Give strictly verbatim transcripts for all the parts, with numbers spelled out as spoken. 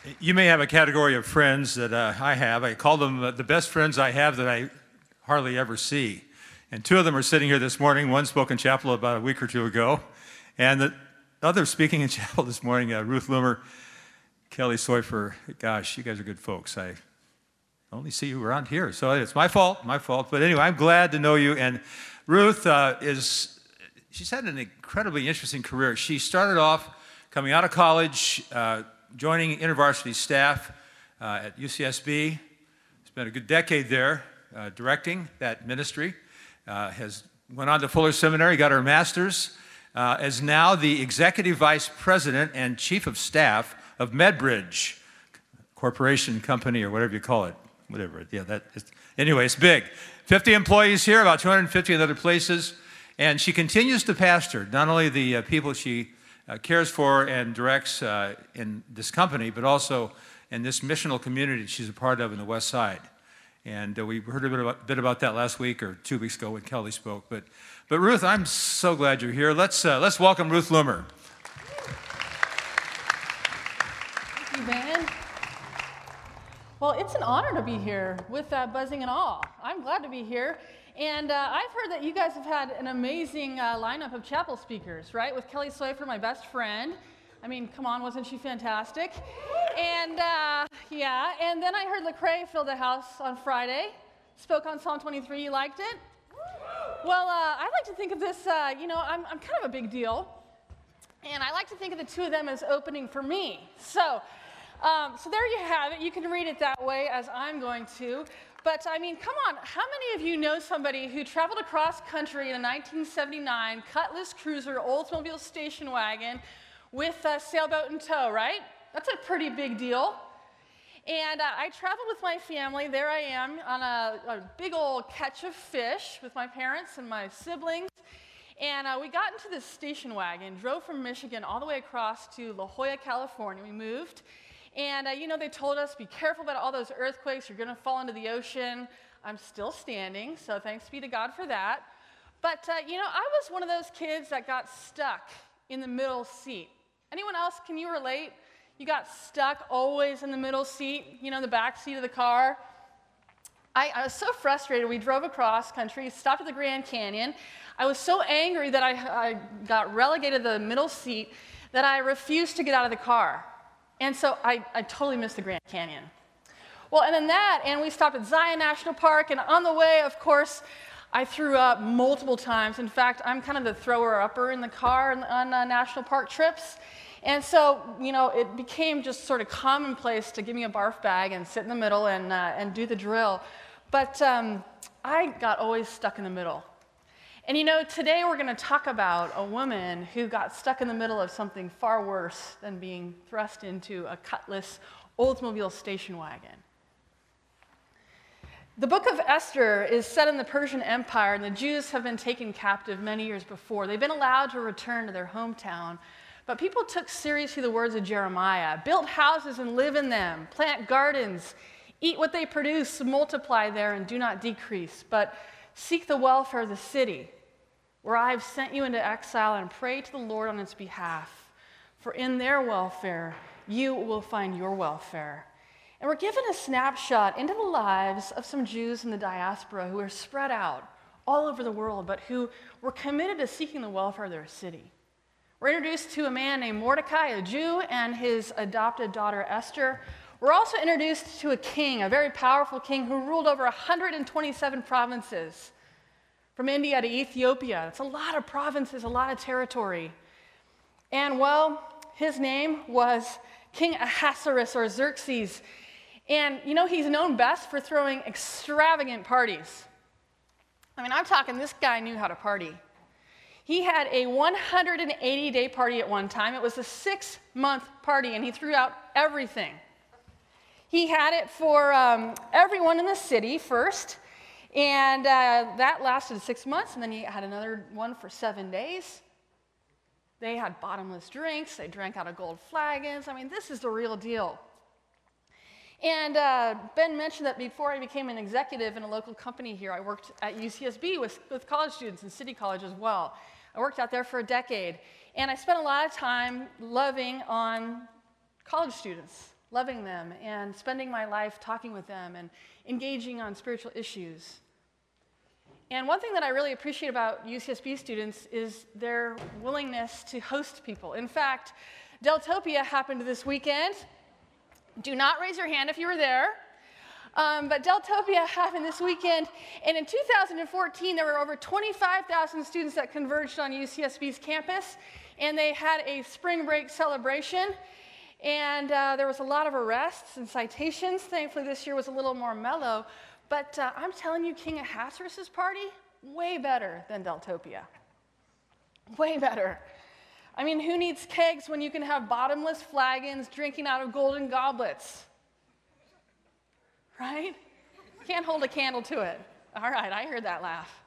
You may have a category of friends that uh, I have. I call them uh, the best friends I have that I hardly ever see. And two of them are sitting here this morning. One spoke in chapel about a week or two ago. And the other speaking in chapel this morning, uh, Ruth Loomer, Kelly Soifer. Gosh, you guys are good folks. I only see you around here. So it's my fault, my fault. But anyway, I'm glad to know you. And Ruth uh, is, she's had an incredibly interesting career. She started off coming out of college, uh, joining InterVarsity staff uh, at U C S B. Spent a good decade there uh, directing that ministry. Uh, has went on to Fuller Seminary, got her master's, uh, is now the executive vice president and chief of staff of MedBridge Corporation Company, or whatever you call it. Whatever, yeah, that is, anyway, it's big. fifty employees here, about two hundred fifty in other places. And she continues to pastor not only the uh, people she Uh, cares for and directs uh, in this company, but also in this missional community she's a part of in the West Side. And uh, we heard a bit about, bit about that last week or two weeks ago when Kelly spoke. But, but Ruth, I'm so glad you're here. Let's, uh, let's welcome Ruth Loomer. Thank you, Ben. Well, it's an honor to be here with uh, Buzzing and All. I'm glad to be here. And uh, I've heard that you guys have had an amazing uh, lineup of chapel speakers, right? With Kelly Soifer, my best friend. I mean, come on, wasn't she fantastic? And uh, yeah, and then I heard Lecrae filled the house on Friday, spoke on Psalm twenty-three. You liked it? Well, uh, I like to think of this, uh, you know, I'm, I'm kind of a big deal. And I like to think of the two of them as opening for me. So, um, so there you have it. You can read it that way as I'm going to. But, I mean, come on, how many of you know somebody who traveled across country in a nineteen seventy-nine Cutlass Cruiser Oldsmobile station wagon with a sailboat in tow, right? That's a pretty big deal. And uh, I traveled with my family. There I am on a, a big old catch of fish with my parents and my siblings. And uh, we got into this station wagon, drove from Michigan all the way across to La Jolla, California. We moved. And, uh, you know, they told us, be careful about all those earthquakes. You're going to fall into the ocean. I'm still standing, so thanks be to God for that. But, uh, you know, I was one of those kids that got stuck in the middle seat. Anyone else, can you relate? You got stuck always in the middle seat, you know, the back seat of the car. I, I was so frustrated. We drove across country, stopped at the Grand Canyon. I was so angry that I, I got relegated to the middle seat that I refused to get out of the car. And so I, I totally missed the Grand Canyon. Well, and then that, and we stopped at Zion National Park, and on the way, of course, I threw up multiple times. In fact, I'm kind of the thrower-upper in the car on, on uh, national park trips. And so, you know, it became just sort of commonplace to give me a barf bag and sit in the middle and, uh, and do the drill. But um, I got always stuck in the middle. And you know, today we're going to talk about a woman who got stuck in the middle of something far worse than being thrust into a Cutlass Oldsmobile station wagon. The book of Esther is set in the Persian Empire, and the Jews have been taken captive many years before. They've been allowed to return to their hometown, but people took seriously the words of Jeremiah, build houses and live in them, plant gardens, eat what they produce, multiply there and do not decrease, but seek the welfare of the city, where I have sent you into exile, and pray to the Lord on its behalf. For in their welfare, you will find your welfare. And we're given a snapshot into the lives of some Jews in the diaspora who are spread out all over the world, but who were committed to seeking the welfare of their city. We're introduced to a man named Mordecai, a Jew, and his adopted daughter Esther. We're also introduced to a king, a very powerful king who ruled over one hundred twenty-seven provinces, from India to Ethiopia. It's a lot of provinces, a lot of territory. And, well, his name was King Ahasuerus, or Xerxes. And, you know, he's known best for throwing extravagant parties. I mean, I'm talking, this guy knew how to party. He had a one hundred eighty day party at one time. It was a six-month party, and he threw out everything. He had it for um, everyone in the city first, and uh, that lasted six months, and then he had another one for seven days. They had bottomless drinks. They drank out of gold flagons. I mean, this is the real deal. And uh, Ben mentioned that before I became an executive in a local company here, I worked at U C S B with, with college students and City College as well. I worked out there for a decade. And I spent a lot of time loving on college students, loving them and spending my life talking with them and engaging on spiritual issues. And one thing that I really appreciate about U C S B students is their willingness to host people. In fact, Deltopia happened this weekend. Do not raise your hand if you were there. Um, but Deltopia happened this weekend, and in two thousand fourteen, there were over twenty-five thousand students that converged on U C S B's campus, and they had a spring break celebration, and uh, there was a lot of arrests and citations. Thankfully, this year was a little more mellow, but uh, I'm telling you, King Ahasuerus' party, way better than Deltopia. Way better. I mean, who needs kegs when you can have bottomless flagons drinking out of golden goblets? Right? Can't hold a candle to it. All right, I heard that laugh.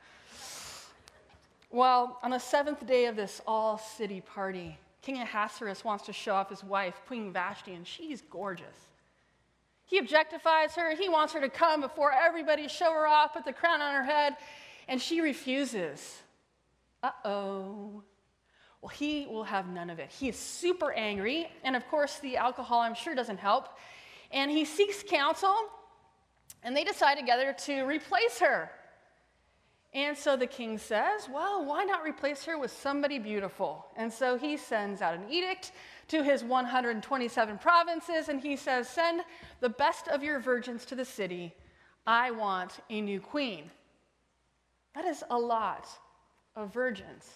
Well, on the seventh day of this all-city party, King Ahasuerus wants to show off his wife, Queen Vashti, and she's gorgeous. He objectifies her. He wants her to come before everybody, show her off, put the crown on her head, and she refuses. Uh-oh. Well, he will have none of it. He is super angry, and of course, the alcohol, I'm sure, doesn't help. And he seeks counsel, and they decide together to replace her. And so the king says, well, why not replace her with somebody beautiful? And so he sends out an edict to his one hundred twenty-seven provinces, and he says, send the best of your virgins to the city. I want a new queen. That is a lot of virgins.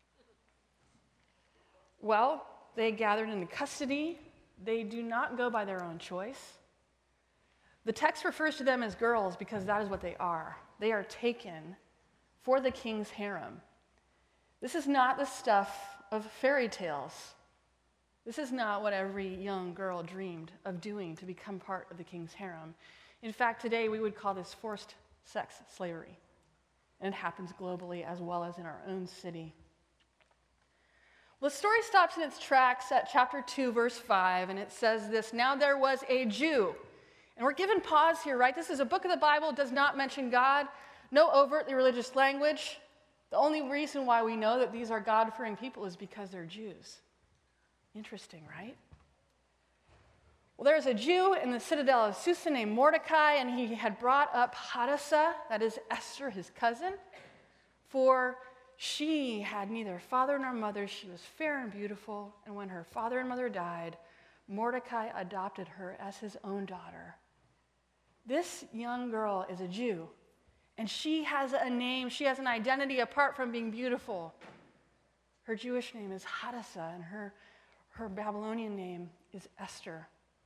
Well, they gathered into custody. They do not go by their own choice. The text refers to them as girls because that is what they are. They are taken for the king's harem. This is not the stuff of fairy tales. This is not what every young girl dreamed of doing to become part of the king's harem. In fact, today we would call this forced sex slavery. And it happens globally as well as in our own city. Well, the story stops in its tracks at chapter two, verse five, and it says this: now there was a Jew. And we're given pause here, right? This is a book of the Bible, does not mention God, no overtly religious language. The only reason why we know that these are God-fearing people is because they're Jews. Interesting, right? Well, there's a Jew in the citadel of Susa named Mordecai, and he had brought up Hadassah, that is Esther, his cousin, for she had neither father nor mother. She was fair and beautiful, and when her father and mother died, Mordecai adopted her as his own daughter. This young girl is a Jew, and she has a name, she has an identity apart from being beautiful. Her Jewish name is Hadassah, and her, her Babylonian name is Esther.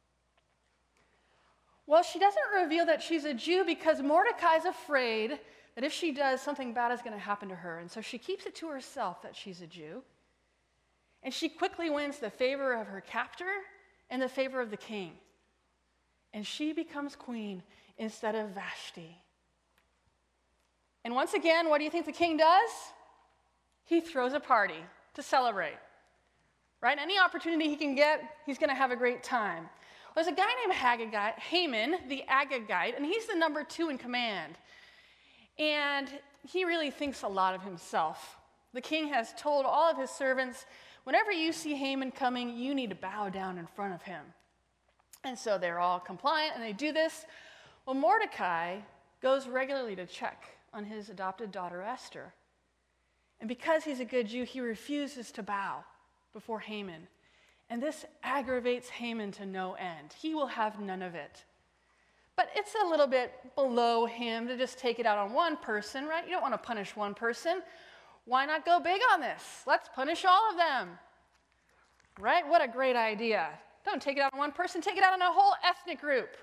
Well, she doesn't reveal that she's a Jew because Mordecai's afraid that if she does, something bad is going to happen to her. And so she keeps it to herself that she's a Jew. And she quickly wins the favor of her captor and the favor of the king. And she becomes queen instead of Vashti. And once again, what do you think the king does? He throws a party to celebrate. Right? Any opportunity he can get, he's going to have a great time. There's a guy named Hagagite, Haman, the Agagite, and he's the number two in command. And he really thinks a lot of himself. The king has told all of his servants, whenever you see Haman coming, you need to bow down in front of him. And so they're all compliant, and they do this. Well, Mordecai goes regularly to check on his adopted daughter, Esther. And because he's a good Jew, he refuses to bow before Haman. And this aggravates Haman to no end. He will have none of it. But it's a little bit below him to just take it out on one person, right? You don't want to punish one person. Why not go big on this? Let's punish all of them. Right? What a great idea. Don't take it out on one person, take it out on a whole ethnic group.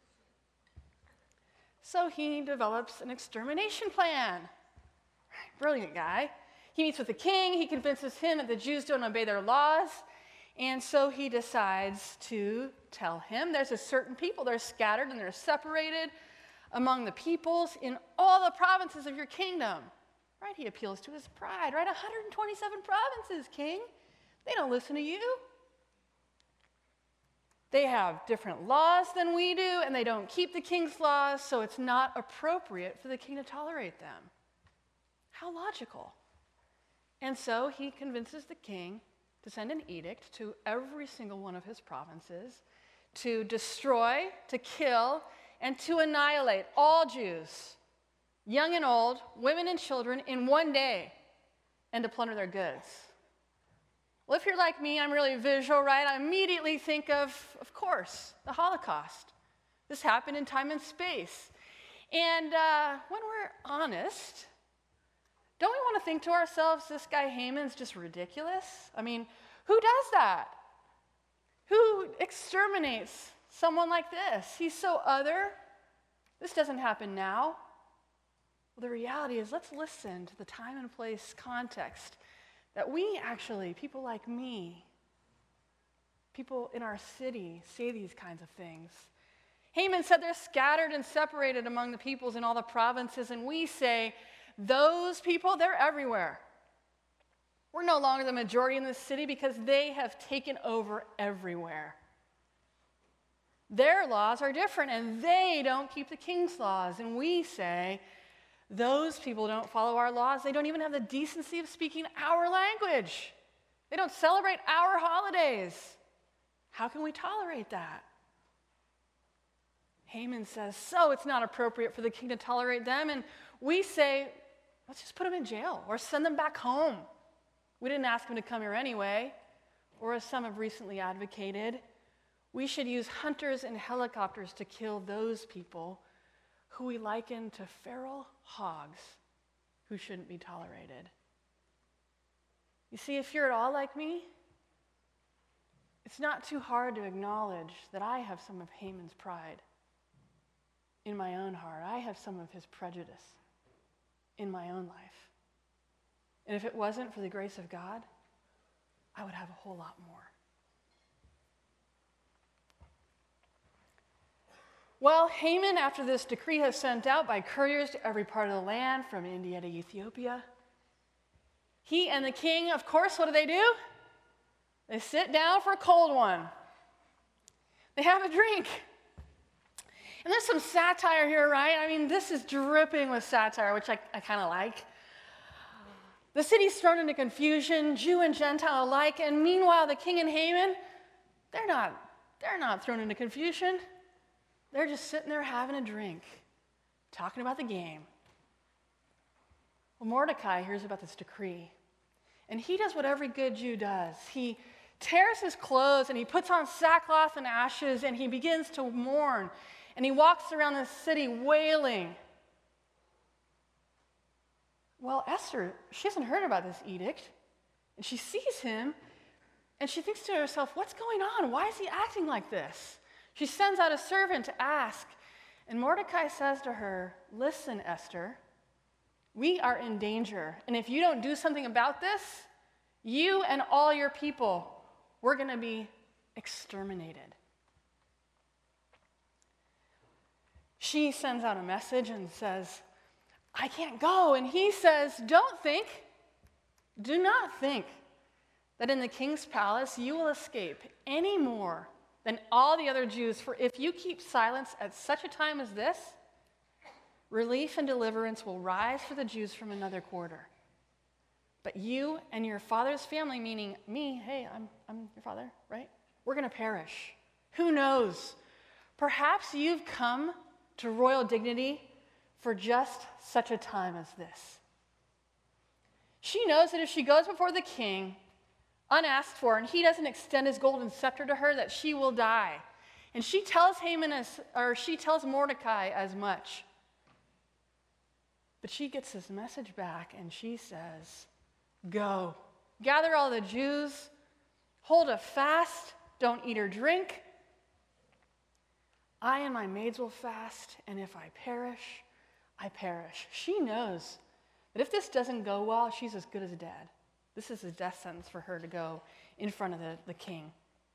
So he develops an extermination plan. Brilliant guy. He meets with the king. He convinces him that the Jews don't obey their laws. And so he decides to tell him there's a certain people. They're scattered and they're separated among the peoples in all the provinces of your kingdom. Right? He appeals to his pride. Right? one hundred twenty-seven provinces, king. They don't listen to you. They have different laws than we do, and they don't keep the king's laws, so it's not appropriate for the king to tolerate them. How logical. And so he convinces the king to send an edict to every single one of his provinces to destroy, to kill, and to annihilate all Jews, young and old, women and children, in one day, and to plunder their goods. Well, if you're like me, I'm really visual, right? I immediately think of, of course, the Holocaust. This happened in time and space. And uh, when we're honest, don't we want to think to ourselves, this guy Haman's just ridiculous? I mean, who does that? Who exterminates someone like this? He's so other. This doesn't happen now. Well, the reality is, let's listen to the time and place context that we actually, people like me, people in our city, say these kinds of things. Haman said they're scattered and separated among the peoples in all the provinces, and we say, those people, they're everywhere. We're no longer the majority in this city because they have taken over everywhere. Their laws are different, and they don't keep the king's laws, and we say, those people don't follow our laws. They don't even have the decency of speaking our language. They don't celebrate our holidays. How can we tolerate that? Haman says, so it's not appropriate for the king to tolerate them. And we say, let's just put them in jail or send them back home. We didn't ask them to come here anyway. Or as some have recently advocated, we should use hunters and helicopters to kill those people who we liken to feral hogs who shouldn't be tolerated. You see, if you're at all like me, it's not too hard to acknowledge that I have some of Haman's pride in my own heart. I have some of his prejudice in my own life. And if it wasn't for the grace of God, I would have a whole lot more. Well, Haman, after this decree has sent out by couriers to every part of the land, from India to Ethiopia, he and the king, of course, what do they do? They sit down for a cold one. They have a drink. And there's some satire here, right? I mean, this is dripping with satire, which I, I kind of like. The city's thrown into confusion, Jew and Gentile alike, and meanwhile, the king and Haman, they're not, they're not thrown into confusion. They're just sitting there having a drink, talking about the game. Well, Mordecai hears about this decree, and he does what every good Jew does. He tears his clothes, and he puts on sackcloth and ashes, and he begins to mourn, and he walks around the city wailing. Well, Esther, she hasn't heard about this edict, and she sees him, and she thinks to herself, what's going on? Why is he acting like this? She sends out a servant to ask, and Mordecai says to her, listen, Esther, we are in danger, and if you don't do something about this, you and all your people, we're going to be exterminated. She sends out a message and says, I can't go, and he says, don't think, do not think that in the king's palace you will escape any more than all the other Jews, for if you keep silence at such a time as this, relief and deliverance will rise for the Jews from another quarter. But you and your father's family, meaning me, hey, I'm, I'm your father, right? We're going to perish. Who knows? Perhaps you've come to royal dignity for just such a time as this. She knows that if she goes before the king, unasked for, and he doesn't extend his golden scepter to her, that she will die. And she tells Haman, as, or she tells Mordecai as much. But she gets this message back, and she says, go, gather all the Jews, hold a fast, don't eat or drink. I and my maids will fast, and if I perish, I perish. She knows that if this doesn't go well, she's as good as dead. This is a death sentence for her to go in front of the, the king.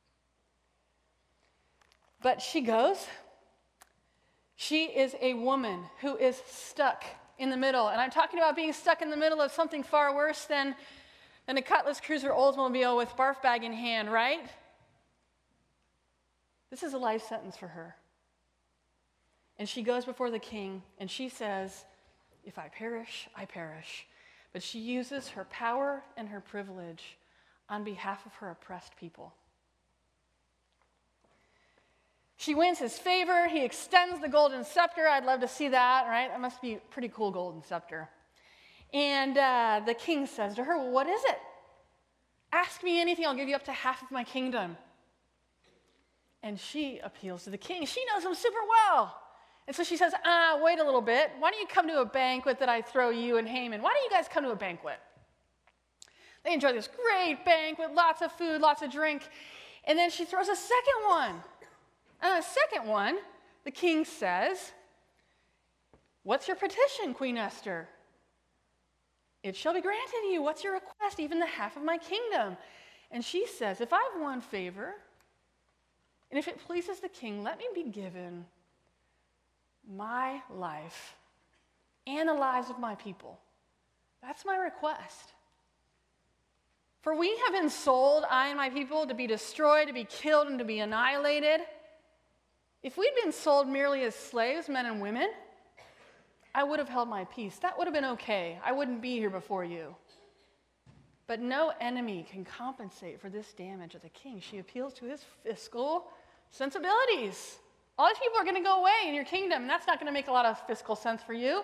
But she goes. She is a woman who is stuck in the middle. And I'm talking about being stuck in the middle of something far worse than, than a Cutlass Cruiser Oldsmobile with barf bag in hand, right? This is a life sentence for her. And she goes before the king, and she says, if I perish, I perish. But she uses her power and her privilege on behalf of her oppressed people. She wins his favor. He extends the golden scepter. I'd love to see that, right? That must be a pretty cool golden scepter. And uh, the king says to her, well, what is it? Ask me anything. I'll give you up to half of my kingdom. And she appeals to the king. She knows him super well. And so she says, ah, wait a little bit. Why don't you come to a banquet that I throw you and Haman? Why don't you guys come to a banquet? They enjoy this great banquet, lots of food, lots of drink. And then she throws a second one. And the second one, the king says, what's your petition, Queen Esther? It shall be granted you. What's your request? Even the half of my kingdom. And she says, if I've won favor, and if it pleases the king, let me be given my life and the lives of my people. That's my request. For we have been sold, I and my people, to be destroyed, to be killed, and to be annihilated. If we'd been sold merely as slaves, men and women, I would have held my peace. That would have been okay. I wouldn't be here before you. But no enemy can compensate for this damage of the king. She appeals to his fiscal sensibilities. All these people are going to go away in your kingdom, and that's not going to make a lot of fiscal sense for you.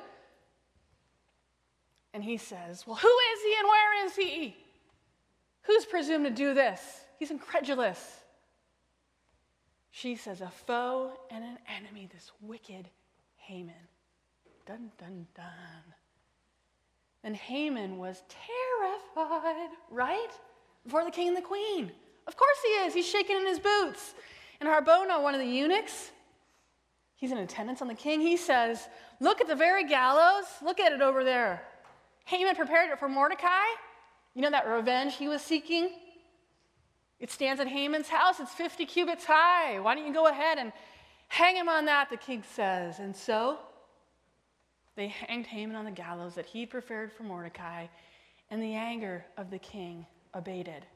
And he says, well, who is he and where is he? Who's presumed to do this? He's incredulous. She says, a foe and an enemy, this wicked Haman. Dun, dun, dun. And Haman was terrified, right? Before the king and the queen. Of course he is. He's shaking in his boots. And Harbona, one of the eunuchs, he's in attendance on the king. He says, look at the very gallows. Look at it over there. Haman prepared it for Mordecai. You know that revenge he was seeking? It stands at Haman's house. It's fifty cubits high. Why don't you go ahead and hang him on that, the king says. And so they hanged Haman on the gallows that he prepared for Mordecai, and the anger of the king abated.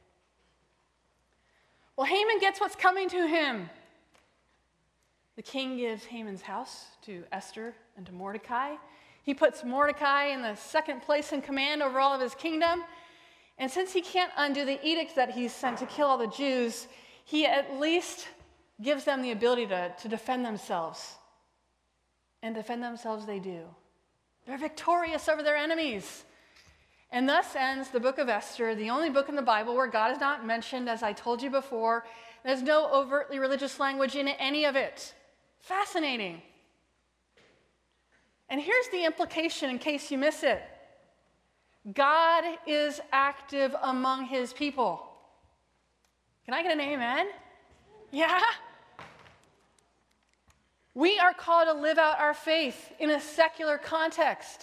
Well, Haman gets what's coming to him. The king gives Haman's house to Esther and to Mordecai. He puts Mordecai in the second place in command over all of his kingdom. And since he can't undo the edict that he's sent to kill all the Jews, he at least gives them the ability to, to defend themselves. And defend themselves they do. They're victorious over their enemies. And thus ends the book of Esther, the only book in the Bible where God is not mentioned, as I told you before. There's no overtly religious language in any of it. Fascinating. And here's the implication in case you miss it. God is active among his people. Can I get an amen? Yeah? We are called to live out our faith in a secular context.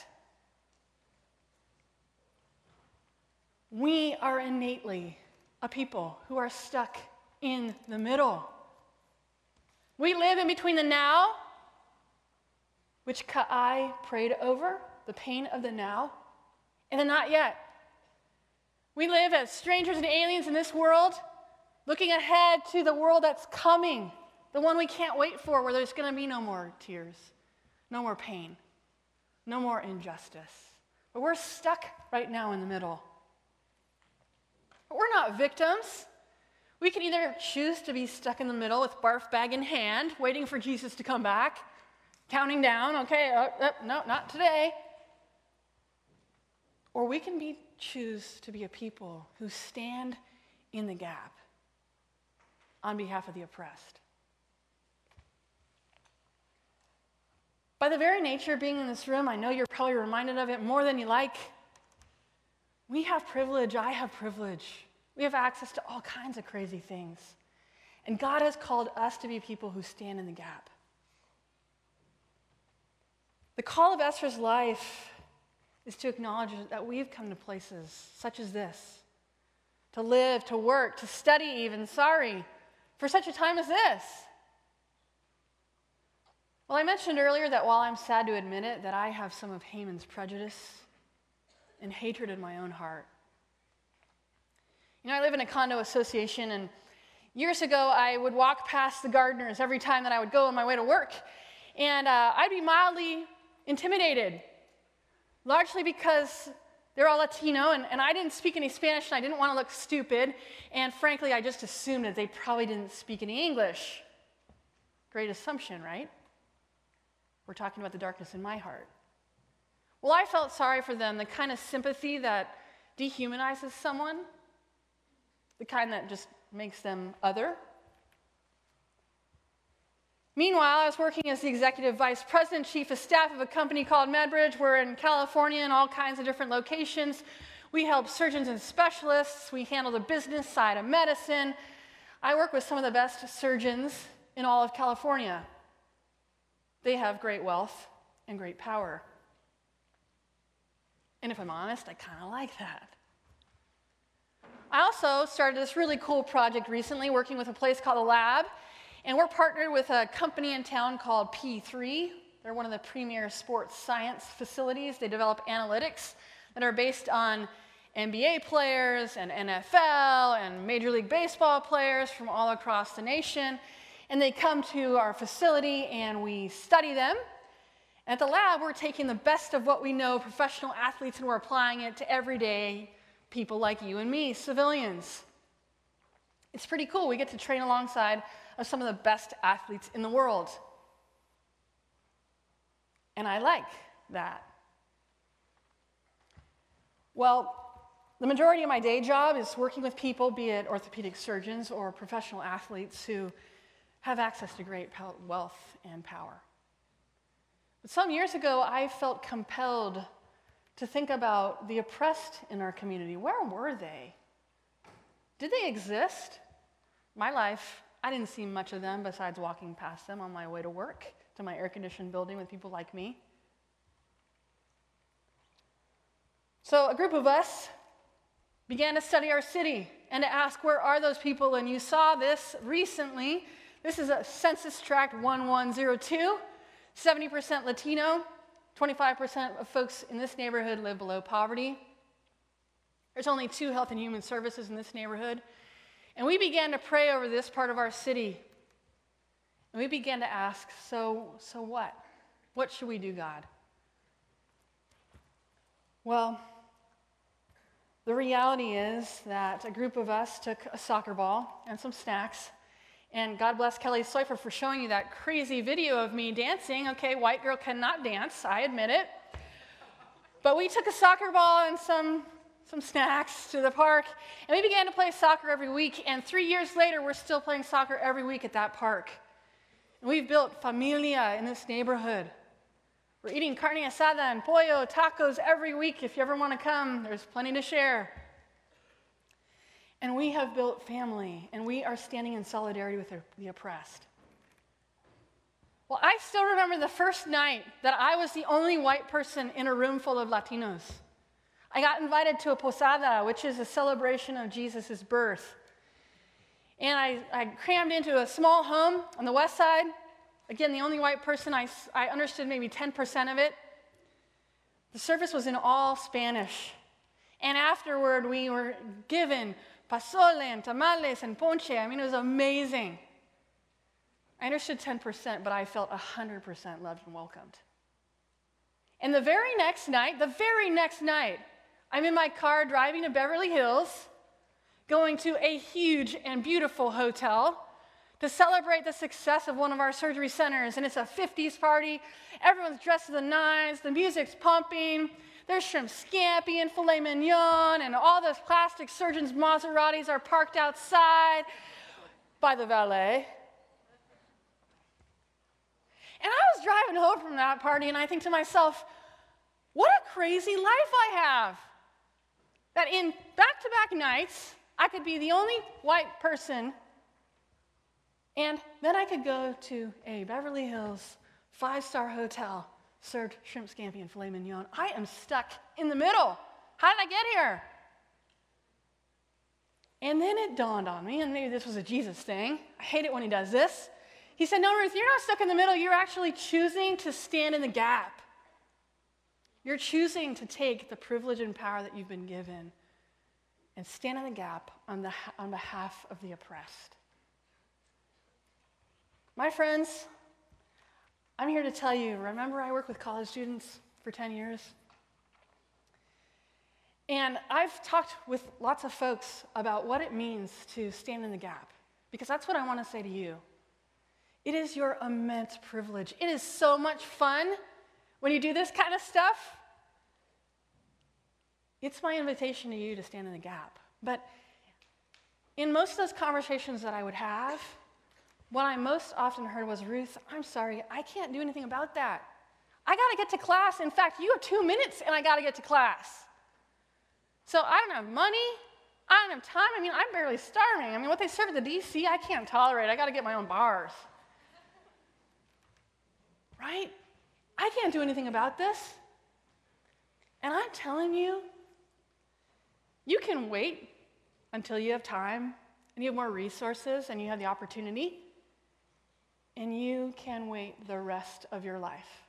We are innately a people who are stuck in the middle. We live in between the now, which Ka'ai prayed over, the pain of the now, and the not yet. We live as strangers and aliens in this world, looking ahead to the world that's coming, the one we can't wait for, where there's going to be no more tears, no more pain, no more injustice. But we're stuck right now in the middle. But we're not victims. We can either choose to be stuck in the middle with barf bag in hand, waiting for Jesus to come back, counting down, okay, uh, uh, no, not today. Or we can be choose to be a people who stand in the gap on behalf of the oppressed. By the very nature of being in this room, I know you're probably reminded of it more than you like. We have privilege. I have privilege. We have access to all kinds of crazy things. And God has called us to be people who stand in the gap. The call of Esther's life is to acknowledge that we've come to places such as this, to live, to work, to study even, sorry, for such a time as this. Well, I mentioned earlier that while I'm sad to admit it, that I have some of Haman's prejudice and hatred in my own heart. You know, I live in a condo association, and years ago I would walk past the gardeners every time that I would go on my way to work, and uh, I'd be mildly intimidated, largely because they're all Latino, and, and I didn't speak any Spanish, and I didn't want to look stupid, and frankly, I just assumed that they probably didn't speak any English. Great assumption, right? We're talking about the darkness in my heart. Well, I felt sorry for them, the kind of sympathy that dehumanizes someone, the kind that just makes them other. Meanwhile, I was working as the executive vice president, chief of staff of a company called MedBridge. We're in California in all kinds of different locations. We help surgeons and specialists. We handle the business side of medicine. I work with some of the best surgeons in all of California. They have great wealth and great power. And if I'm honest, I kind of like that. I also started this really cool project recently, working with a place called The Lab. And we're partnered with a company in town called P three. They're one of the premier sports science facilities. They develop analytics that are based on N B A players and N F L and Major League Baseball players from all across the nation. And they come to our facility and we study them. At the lab, we're taking the best of what we know, professional athletes, and we're applying it to everyday people like you and me, civilians. It's pretty cool. We get to train alongside of some of the best athletes in the world. And I like that. Well, the majority of my day job is working with people, be it orthopedic surgeons or professional athletes who have access to great wealth and power. But some years ago, I felt compelled to think about the oppressed in our community. Where were they? Did they exist? My life, I didn't see much of them besides walking past them on my way to work, to my air-conditioned building with people like me. So a group of us began to study our city and to ask, where are those people? And you saw this recently. This is a census tract eleven oh two, seventy percent Latino, twenty-five percent of folks in this neighborhood live below poverty. There's only two health and human services in this neighborhood. And we began to pray over this part of our city. And we began to ask, so, so what? What should we do, God? Well, the reality is that a group of us took a soccer ball and some snacks, and God bless Kelly Seufer for showing you that crazy video of me dancing. Okay, white girl cannot dance, I admit it. But we took a soccer ball and some, some snacks to the park, and we began to play soccer every week, and three years later, we're still playing soccer every week at that park. And we've built familia in this neighborhood. We're eating carne asada and pollo, tacos every week. If you ever want to come, there's plenty to share. And we have built family, and we are standing in solidarity with the oppressed. Well, I still remember the first night that I was the only white person in a room full of Latinos. I got invited to a posada, which is a celebration of Jesus' birth. And I, I crammed into a small home on the west side. Again, the only white person, I, I understood maybe ten percent of it. The service was in all Spanish. And afterward, we were given pozole and tamales and ponche. I mean, it was amazing. I understood ten percent, but I felt one hundred percent loved and welcomed. And the very next night, the very next night, I'm in my car driving to Beverly Hills, going to a huge and beautiful hotel to celebrate the success of one of our surgery centers. And it's a fifties party. Everyone's dressed to the nines. The music's pumping. There's shrimp scampi and filet mignon, and all those plastic surgeons' Maseratis are parked outside by the valet. And I was driving home from that party, and I think to myself, what a crazy life I have. That in back-to-back nights, I could be the only white person, and then I could go to a Beverly Hills five-star hotel, served shrimp scampi and filet mignon. I am stuck in the middle. How did I get here? And then it dawned on me, and maybe this was a Jesus thing. I hate it when he does this. He said, no, Ruth, you're not stuck in the middle. You're actually choosing to stand in the gap. You're choosing to take the privilege and power that you've been given and stand in the gap on, the, on behalf of the oppressed. My friends, I'm here to tell you, remember I worked with college students for ten years? And I've talked with lots of folks about what it means to stand in the gap, because that's what I want to say to you. It is your immense privilege. It is so much fun when you do this kind of stuff. It's my invitation to you to stand in the gap. But in most of those conversations that I would have, what I most often heard was, Ruth, I'm sorry, I can't do anything about that. I got to get to class. In fact, you have two minutes and I got to get to class. So I don't have money. I don't have time. I mean, I'm barely starving. I mean, what they serve at the D C, I can't tolerate. I got to get my own bars. Right? I can't do anything about this. And I'm telling you, you can wait until you have time and you have more resources and you have the opportunity, and you can wait the rest of your life.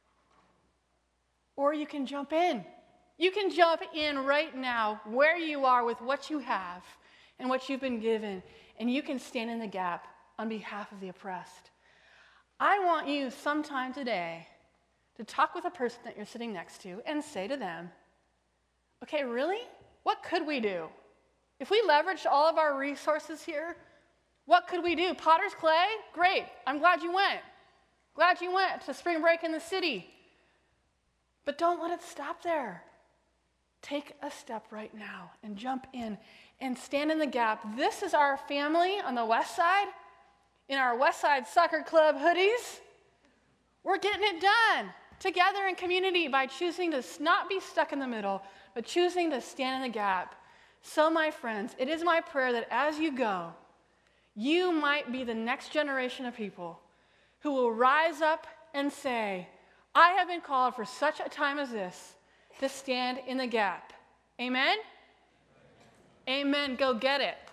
Or you can jump in. You can jump in right now where you are with what you have and what you've been given, and you can stand in the gap on behalf of the oppressed. I want you sometime today to talk with a person that you're sitting next to and say to them, okay, really? What could we do? If we leveraged all of our resources here, what could we do? Potter's Clay? Great. I'm glad you went. Glad you went to spring break in the city. But don't let it stop there. Take a step right now and jump in and stand in the gap. This is our family on the west side, in our West Side Soccer Club hoodies. We're getting it done together in community by choosing to not be stuck in the middle, but choosing to stand in the gap. So, my friends, it is my prayer that as you go, you might be the next generation of people who will rise up and say, I have been called for such a time as this to stand in the gap. Amen? Amen. Go get it.